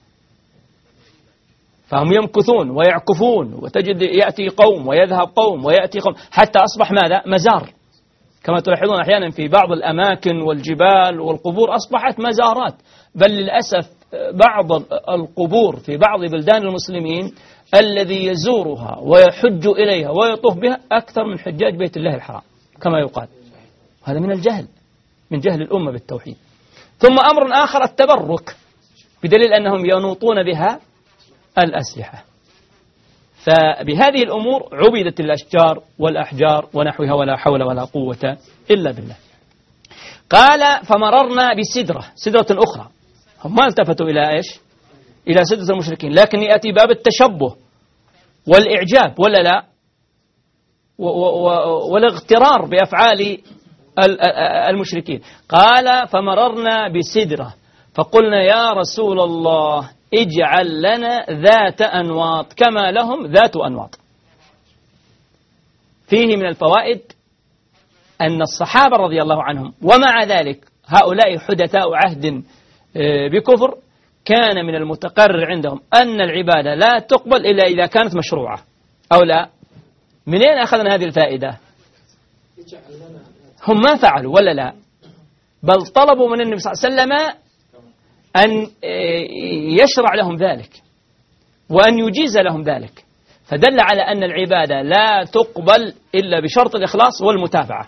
فهم يمكثون ويعكفون، وتجد يأتي قوم ويذهب قوم ويأتي قوم، حتى أصبح ماذا؟ مزار، كما تلاحظون أحيانا في بعض الأماكن والجبال والقبور أصبحت مزارات. بل للأسف بعض القبور في بعض بلدان المسلمين الذي يزورها ويحج إليها ويطوف بها أكثر من حجاج بيت الله الحرام كما يقال. هذا من الجهل، من جهل الأمة بالتوحيد. ثم أمر آخر التبرك، بدليل أنهم ينوطون بها الأسلحة. فبهذه الأمور عبدت الأشجار والأحجار ونحوها ولا حول ولا قوة إلا بالله. قال فمررنا بسدرة، سدرة أخرى، هم ما التفتوا إلى إيش؟ إلى سدرة المشركين، لكن يأتي باب التشبه والإعجاب ولا لا، والاغترار بأفعال المشركين. قال فمررنا بسدرة فقلنا يا رسول الله اجعل لنا ذات أنواط كما لهم ذات أنواط. فيه من الفوائد أن الصحابة رضي الله عنهم ومع ذلك هؤلاء حدثاء عهد بكفر كان من المتقرر عندهم أن العبادة لا تقبل إلا إذا كانت مشروعة أو لا. منين أخذنا هذه الفائدة؟ هم ما فعلوا ولا لا، بل طلبوا من النبي صلى الله عليه وسلم أن يشرع لهم ذلك وأن يجيز لهم ذلك، فدل على أن العبادة لا تقبل إلا بشرط الإخلاص والمتابعة.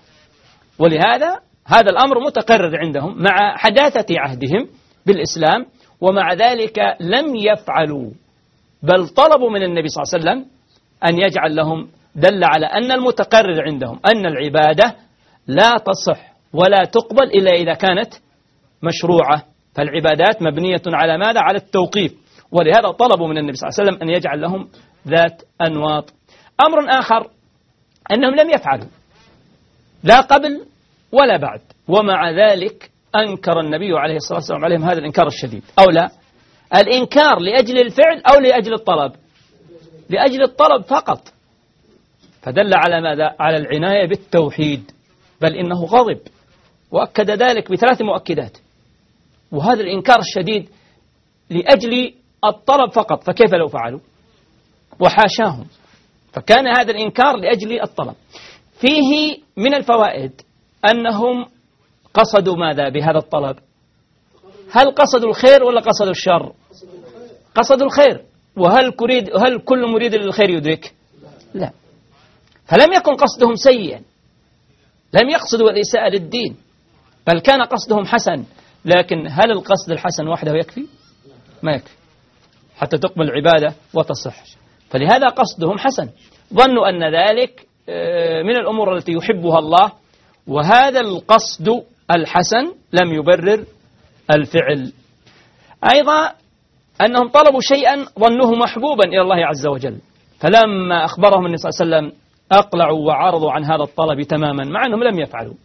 ولهذا هذا الأمر متقرر عندهم مع حداثة عهدهم بالإسلام، ومع ذلك لم يفعلوا بل طلبوا من النبي صلى الله عليه وسلم أن يجعل لهم. دل على أن المتقرر عندهم أن العبادة لا تصح ولا تقبل إلا إذا كانت مشروعة، فالعبادات مبنية على ماذا؟ على التوقيف. ولهذا طلبوا من النبي صلى الله عليه وسلم أن يجعل لهم ذات أنواط. أمر آخر أنهم لم يفعلوا لا قبل ولا بعد، ومع ذلك أنكر النبي عليه الصلاة والسلام عليهم هذا الإنكار الشديد، أو لا؟ الإنكار لأجل الفعل أو لأجل الطلب؟ لأجل الطلب فقط، فدل على ماذا؟ على العناية بالتوحيد، بل إنه غضب وأكد ذلك بثلاث مؤكدات. وهذا الإنكار الشديد لأجل الطلب فقط، فكيف لو فعلوا؟ وحاشاهم، فكان هذا الإنكار لأجل الطلب. فيه من الفوائد أنهم قصدوا ماذا بهذا الطلب؟ هل قصدوا الخير ولا قصدوا الشر؟ قصدوا الخير. وهل كريد هل كل مريد للخير يدرك؟ لا. فلم يكن قصدهم سيئا، لم يقصدوا الإساءة للدين، بل كان قصدهم حسن. لكن هل القصد الحسن وحده يكفي؟ ما يكفي حتى تقبل العبادة وتصح. فلهذا قصدهم حسن، ظنوا أن ذلك من الأمور التي يحبها الله، وهذا القصد الحسن لم يبرر الفعل. أيضا أنهم طلبوا شيئا ظنوه محبوبا إلى الله عز وجل، فلما أخبرهم النبي صلى الله عليه وسلم أقلعوا وعرضوا عن هذا الطلب تماما مع أنهم لم يفعلوا.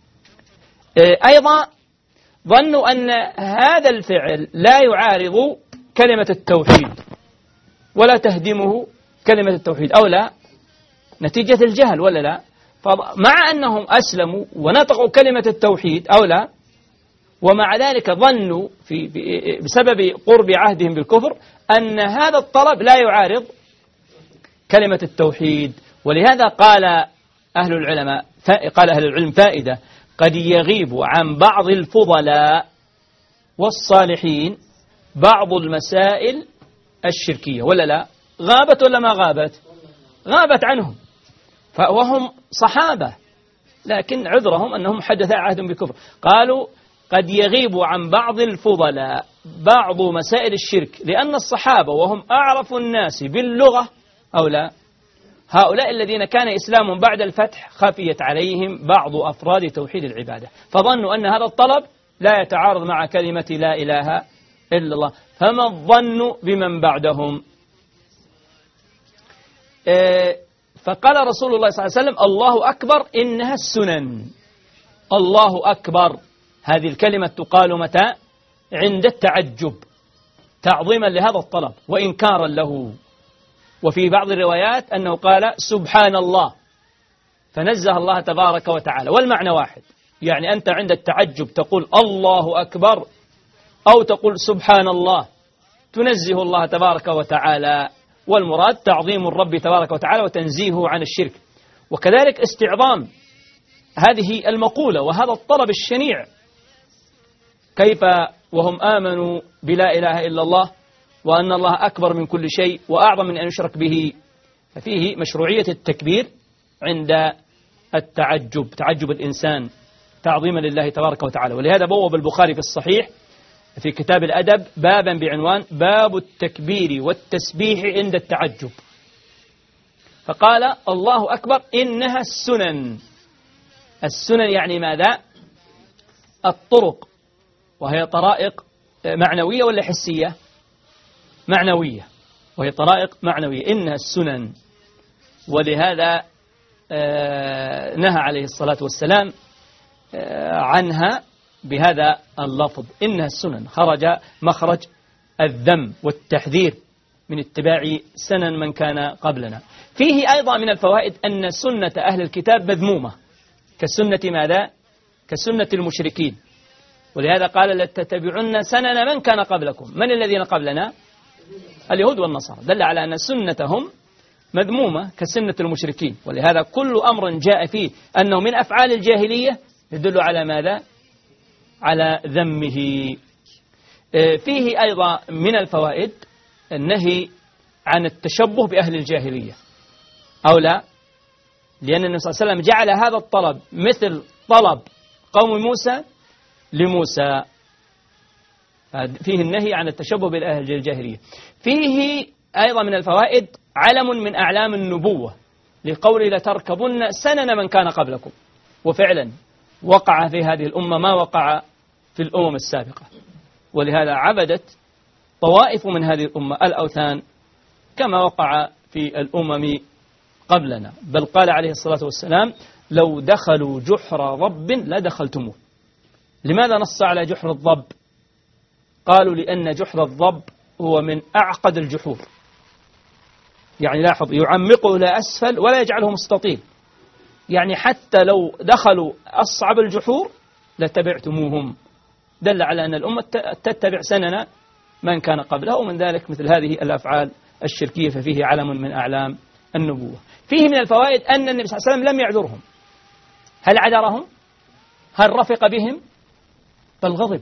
أيضا ظنوا أن هذا الفعل لا يعارض كلمة التوحيد ولا تهدمه كلمة التوحيد، أو لا؟ نتيجة الجهل ولا لا؟ فمع أنهم أسلموا ونطقوا كلمة التوحيد أو لا، ومع ذلك ظنوا في بسبب قرب عهدهم بالكفر أن هذا الطلب لا يعارض كلمة التوحيد. ولهذا قال أهل العلماء قال أهل العلم فائدة: قد يغيب عن بعض الفضلاء والصالحين بعض المسائل الشركية، ولا لا؟ غابت ولا ما غابت؟ غابت عنهم، وهم صحابة، لكن عذرهم أنهم حدث عهد بكفر. قالوا قد يغيب عن بعض الفضلاء بعض مسائل الشرك، لأن الصحابة وهم أعرف الناس باللغة أو لا، هؤلاء الذين كان إسلام بعد الفتح خفيت عليهم بعض أفراد توحيد العبادة، فظنوا أن هذا الطلب لا يتعارض مع كلمة لا إله إلا الله. فما الظن بمن بعدهم؟ فقال رسول الله صلى الله عليه وسلم: الله أكبر إنها السنن. الله أكبر هذه الكلمة تقال متى؟ عند التعجب، تعظيما لهذا الطلب وإنكارا له. وفي بعض الروايات أنه قال سبحان الله، فنزه الله تبارك وتعالى، والمعنى واحد، يعني أنت عند التعجب تقول الله أكبر أو تقول سبحان الله، تنزه الله تبارك وتعالى، والمراد تعظيم الرب تبارك وتعالى وتنزيهه عن الشرك. وكذلك استعظام هذه المقولة وهذا الطلب الشنيع، كيف وهم آمنوا بلا إله إلا الله وأن الله أكبر من كل شيء وأعظم من أن يشرك به. ففيه مشروعية التكبير عند التعجب، تعجب الإنسان تعظيما لله تبارك وتعالى. ولهذا بوب البخاري في الصحيح في كتاب الأدب بابا بعنوان باب التكبير والتسبيح عند التعجب. فقال الله أكبر إنها السنن. السنن يعني ماذا؟ الطرق، وهي طرائق معنوية ولا حسية؟ معنوية، وهي طرائق معنوية، إنها السنن. ولهذا نهى عليه الصلاة والسلام عنها بهذا اللفظ إنها السنن، خرج مخرج الذم والتحذير من اتباع سنن من كان قبلنا. فيه أيضا من الفوائد أن سنة أهل الكتاب مذمومة كسنة ماذا؟ كسنة المشركين. ولهذا قال لتتبعن سنن من كان قبلكم. من الذين قبلنا؟ اليهود والنصارى. دل على أن سنتهم مذمومة كسنة المشركين. ولهذا كل أمر جاء فيه أنه من أفعال الجاهلية يدل على ماذا؟ على ذمه. فيه أيضا من الفوائد النهي عن التشبه بأهل الجاهلية، أو لا؟ لأن النبي صلى الله عليه وسلم جعل هذا الطلب مثل طلب قوم موسى لموسى. فيه النهي عن التشبه بأهل الجاهلية. فيه أيضا من الفوائد علم من أعلام النبوة لقول لتركبن سنن من كان قبلكم. وفعلا وقع في هذه الأمة ما وقع في الأمم السابقة. ولهذا عبدت طوائف من هذه الأمة الأوثان كما وقع في الأمم قبلنا. بل قال عليه الصلاة والسلام لو دخلوا جحر ضب لدخلتموه. لماذا نص على جحر الضب؟ قالوا لأن جحر الضب هو من أعقد الجحور، يعني لاحظ يعمقه إلى أسفل ولا يجعله مستطيل، يعني حتى لو دخلوا أصعب الجحور لتبعتموهم. دل على أن الأمة تتبع سنن من كان قبلها، ومن ذلك مثل هذه الأفعال الشركية ففيه علم من أعلام النبوة. فيه من الفوائد أن النبي صلى الله عليه وسلم لم يعذرهم. هل عذرهم؟ هل رفق بهم؟ بل غضب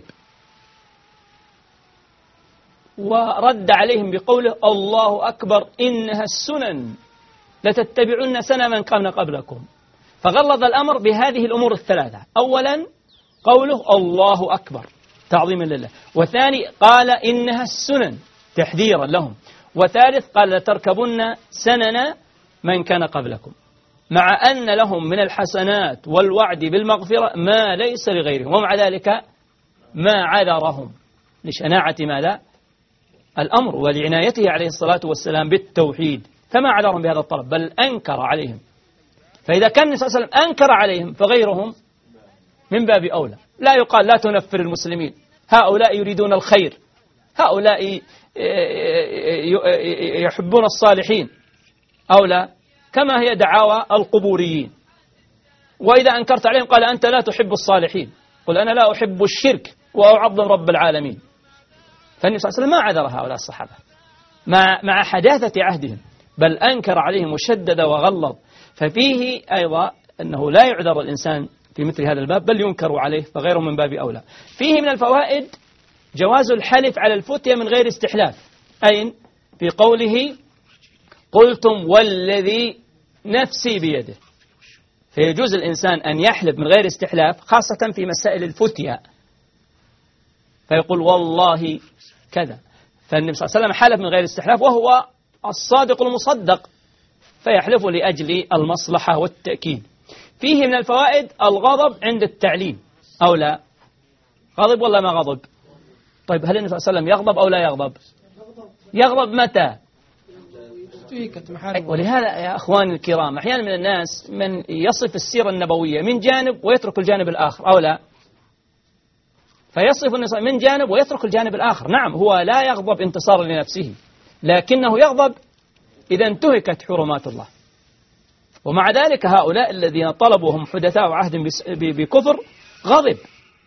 ورد عليهم بقوله الله أكبر إنها السنن لتتبعن سنن من كان قبلكم. فغلظ الأمر بهذه الأمور الثلاثة. أولا قوله الله أكبر تعظيما لله، وثاني قال إنها السنن تحذيرا لهم، وثالث قال لتركبن سنن من كان قبلكم، مع أن لهم من الحسنات والوعد بالمغفرة ما ليس لغيرهم، ومع ذلك ما عذرهم لشناعة ماذا؟ الأمر ولعنايته عليه الصلاة والسلام بالتوحيد، فما عذرهم بهذا الطلب بل أنكر عليهم. فإذا كان النبي صلى الله عليه وسلم أنكر عليهم فغيرهم من باب أولى. لا يقال لا تنفر المسلمين، هؤلاء يريدون الخير، هؤلاء يحبون الصالحين، أو لا، كما هي دعاوى القبوريين. وإذا أنكرت عليهم قال أنت لا تحب الصالحين، قل أنا لا أحب الشرك وأعظم رب العالمين. فالنبي صلى الله عليه وسلم ما عذر هؤلاء الصحابة مع مع حداثة عهدهم، بل أنكر عليهم وشدد وغلظ. ففيه أيضا أنه لا يعذر الإنسان في مثل هذا الباب بل ينكر عليه، فغيره من باب أولى. فيه من الفوائد جواز الحلف على الفتية من غير استحلاف، أين في قوله قلتم والذي نفسي بيده. فيجوز الإنسان أن يحلف من غير استحلاف خاصة في مسائل الفتية، فيقول والله كذا. فالنبي صلى الله عليه وسلم حلف من غير استحلاف وهو الصادق المصدق، فيحلف لأجل المصلحة والتأكيد. فيه من الفوائد الغضب عند التعليم، أو لا؟ غضب ولا ما غضب؟ طيب هل النبي صلى الله عليه وسلم يغضب أو لا يغضب؟ يغضب متى؟ ولهذا يا أخواني الكرام أحيانا من الناس من يصف السيرة النبوية من جانب ويترك الجانب الآخر، أو لا؟ فيصف النصارى من جانب ويترك الجانب الآخر. نعم هو لا يغضب انتصارا لنفسه، لكنه يغضب إذا انتهكت حرمات الله. ومع ذلك هؤلاء الذين طلبوا هم حدثاء عهد بكفر غضب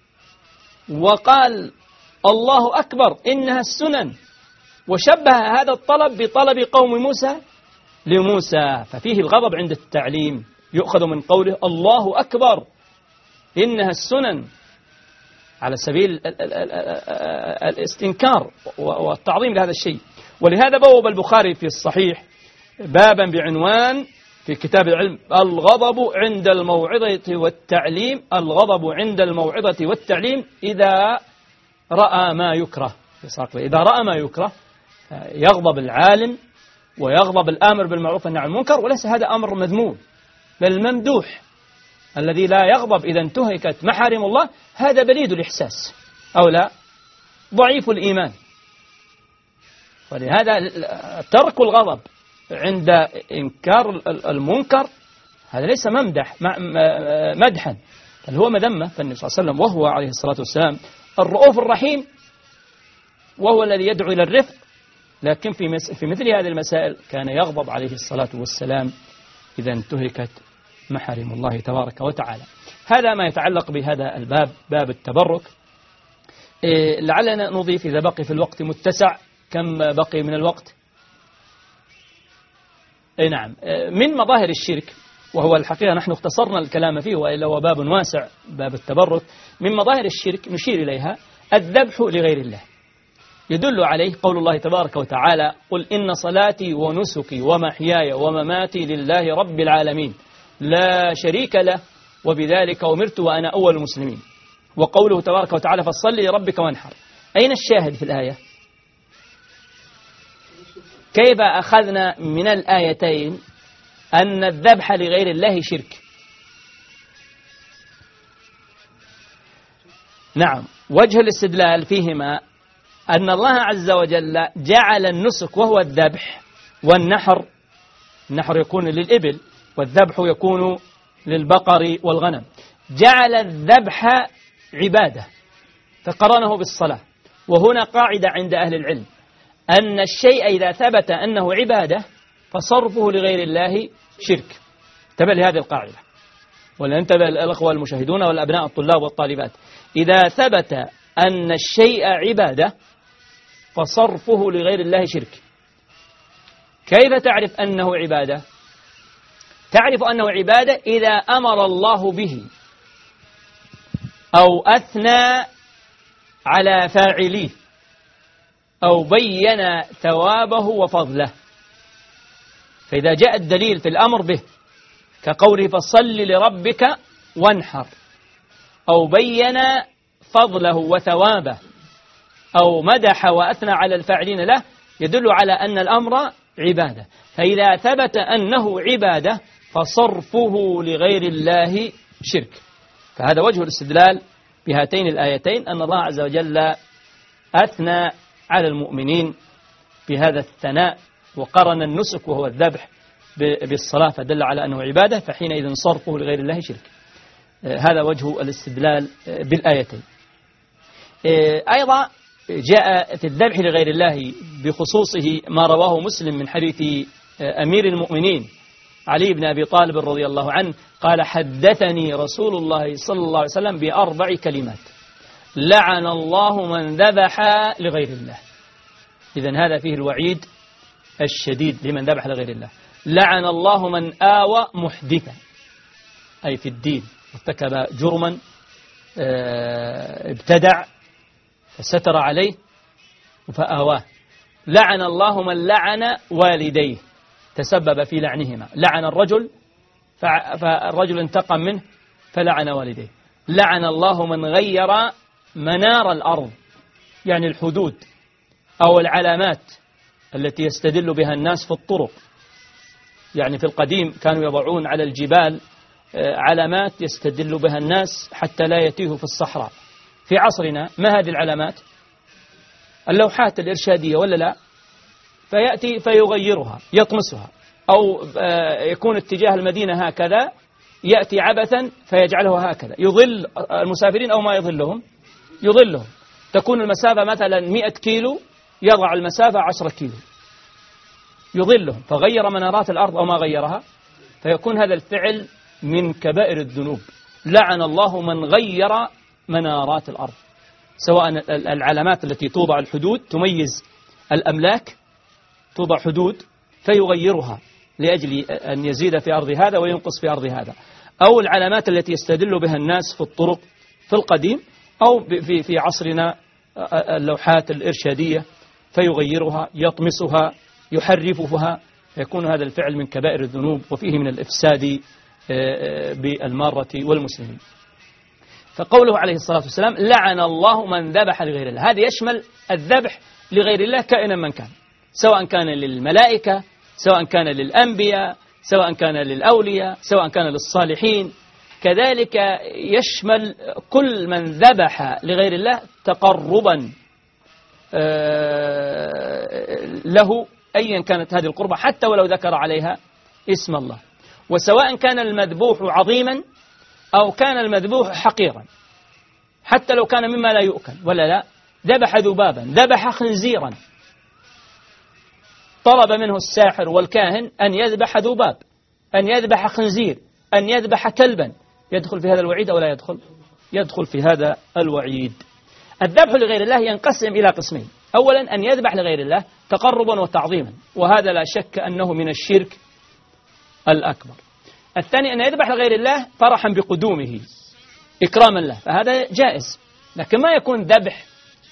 وقال الله أكبر إنها السنن، وشبه هذا الطلب بطلب قوم موسى لموسى. ففيه الغضب عند التعليم، يؤخذ من قوله الله أكبر إنها السنن على سبيل الاستنكار والتعظيم لهذا الشيء. ولهذا بوب البخاري في الصحيح بابا بعنوان في كتاب العلم الغضب عند الموعظة والتعليم، الغضب عند الموعظة والتعليم إذا رأى ما يكره. إذا رأى ما يكره يغضب العالم ويغضب الآمر بالمعروف والنهي عن المنكر، وليس هذا أمر مذموم بل ممدوح. الذي لا يغضب إذا انتهكت محارم الله هذا بليد الإحساس أو لا ضعيف الإيمان. ولهذا ترك الغضب عند إنكار المنكر هذا ليس ممدح مدحا بل هو مذمة. فالنبي صلى الله عليه وسلم وهو عليه الصلاة والسلام الرؤوف الرحيم وهو الذي يدعو إلى الرفق، لكن في في مثل هذه المسائل كان يغضب عليه الصلاة والسلام إذا انتهكت محارم الله تبارك وتعالى. هذا ما يتعلق بهذا الباب، باب التبرك. إيه لعلنا نضيف إذا بقي في الوقت متسع. كم بقي من الوقت؟ إيه نعم. من مظاهر الشرك، وهو الحقيقة نحن اختصرنا الكلام فيه وإلا هو باب واسع باب التبرك. من مظاهر الشرك نشير إليها الذبح لغير الله. يدل عليه قول الله تبارك وتعالى: قل إن صلاتي ونسكي ومحياي ومماتي لله رب العالمين لا شريك له وبذلك أمرت وأنا أول المسلمين. وقوله تبارك وتعالى: فصل لربك وانحر. أين الشاهد في الآية؟ كيف أخذنا من الآيتين أن الذبح لغير الله شرك؟ نعم، وجه الاستدلال فيهما أن الله عز وجل جعل النسك وهو الذبح والنحر، النحر يكون للإبل والذبح يكون للبقر والغنم، جعل الذبح عبادة فقرنه بالصلاة. وهنا قاعدة عند أهل العلم أن الشيء إذا ثبت أنه عبادة فصرفه لغير الله شرك. انتبه لهذه القاعدة، ولننتبه الأخوة المشاهدون والأبناء الطلاب والطالبات. إذا ثبت أن الشيء عبادة فصرفه لغير الله شرك. كيف تعرف أنه عبادة؟ تعرف أنه عبادة إذا أمر الله به أو أثنى على فاعليه أو بين ثوابه وفضله. فإذا جاء الدليل في الأمر به كقوله فصل لربك وانحر، أو بين فضله وثوابه، أو مدح وأثنى على الفاعلين له، يدل على أن الأمر عبادة. فإذا ثبت أنه عبادة فصرفه لغير الله شرك. فهذا وجه الاستدلال بهاتين الآيتين، أن الله عز وجل أثنى على المؤمنين بهذا الثناء وقرن النسك وهو الذبح بالصلاة فدل على أنه عبادة، فحينئذ صرفه لغير الله شرك. هذا وجه الاستدلال بالآيتين. أيضا جاء في الذبح لغير الله بخصوصه ما رواه مسلم من حديث أمير المؤمنين علي بن أبي طالب رضي الله عنه قال: حدثني رسول الله صلى الله عليه وسلم بأربع كلمات: لعن الله من ذبح لغير الله. إذن هذا فيه الوعيد الشديد لمن ذبح لغير الله. لعن الله من آوى محدثا، أي في الدين ارتكب جرما ابتدع فستر عليه فآواه. لعن الله من لعن والديه تسبب في لعنهما. لعن الرجل فالرجل انتقم منه فلعن والديه. لعن الله من غير منار الأرض، يعني الحدود أو العلامات التي يستدل بها الناس في الطرق. يعني في القديم كانوا يضعون على الجبال علامات يستدل بها الناس حتى لا يتيهوا في الصحراء. في عصرنا ما هذه العلامات؟ اللوحات الإرشادية ولا لا؟ فيأتي فيغيرها يطمسها، أو يكون اتجاه المدينة هكذا يأتي عبثا فيجعله هكذا يضل المسافرين أو ما يضلهم يضلهم. تكون المسافة مثلا مئة كيلو يضع المسافة عشرة كيلو يضلهم، فغير منارات الأرض أو ما غيرها، فيكون هذا الفعل من كبائر الذنوب. لعن الله من غير منارات الأرض، سواء العلامات التي توضع الحدود تميز الأملاك، توضع حدود فيغيرها لأجل أن يزيد في أرض هذا وينقص في أرض هذا، أو العلامات التي يستدل بها الناس في الطرق في القديم، أو في في عصرنا اللوحات الإرشادية فيغيرها يطمسها يحرفها، يكون هذا الفعل من كبائر الذنوب وفيه من الإفساد بالمارة والمسلمين. فقوله عليه الصلاة والسلام: لعن الله من ذبح لغير الله، هذا يشمل الذبح لغير الله كائنا من كان، سواء كان للملائكة سواء كان للأنبياء، سواء كان للأولياء، سواء كان للصالحين. كذلك يشمل كل من ذبح لغير الله تقربا له أيا كانت هذه القربة، حتى ولو ذكر عليها اسم الله، وسواء كان المذبوح عظيما أو كان المذبوح حقيرا، حتى لو كان مما لا يؤكل ولا لا. ذبح ذبابا، ذبح خنزيرا، طلب منه الساحر والكاهن أن يذبح ذباب، أن يذبح خنزير، أن يذبح كلبا، يدخل في هذا الوعيد أو لا يدخل؟ يدخل في هذا الوعيد. الذبح لغير الله ينقسم إلى قسمين: أولا أن يذبح لغير الله تقربا وتعظيما، وهذا لا شك أنه من الشرك الأكبر. الثاني أن يذبح لغير الله فرحا بقدومه إكراما له، فهذا جائز، لكن ما يكون ذبح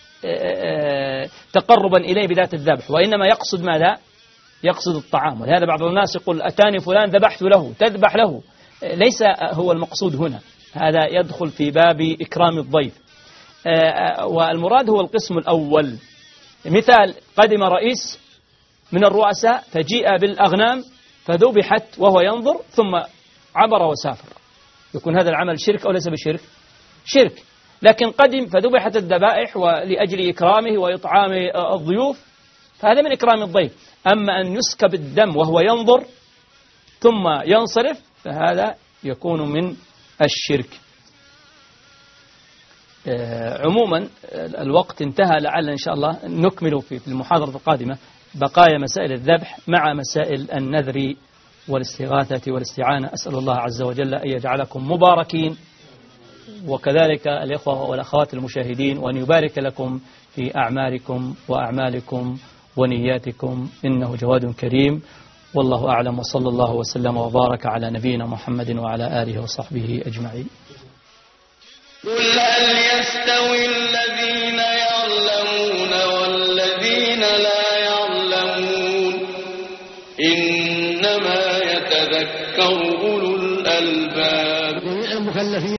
تقربا إليه بذات الذبح، وإنما يقصد ماذا؟ يقصد الطعام. ولهذا بعض الناس يقول أتاني فلان ذبحت له، تذبح له، ليس هو المقصود هنا، هذا يدخل في باب إكرام الضيف. والمراد هو القسم الأول. مثال: قدم رئيس من الرؤساء فجيء بالأغنام فذبحت وهو ينظر ثم عبر وسافر، يكون هذا العمل شرك أو ليس بشرك؟ شرك. لكن قدم فذبحت الذبائح ولأجل إكرامه وإطعام الضيوف، فهذا من إكرام الضيف. أما أن يسكب الدم وهو ينظر ثم ينصرف فهذا يكون من الشرك. عموما الوقت انتهى، لعل إن شاء الله نكمل في المحاضرة القادمة بقايا مسائل الذبح مع مسائل النذر والاستغاثة والاستعانة. أسأل الله عز وجل أن يجعلكم مباركين، وكذلك الإخوة والأخوات المشاهدين، وأن يبارك لكم في أعمالكم وأعمالكم ونياتكم، إنه جواد كريم. والله أعلم، وصلى الله وسلم وبارك على نبينا محمد وعلى آله وصحبه أجمعين. قل هل يستوي الذين يعلمون والذين لا يعلمون؟ إنما يتذكر أولو الألباب. المكلفين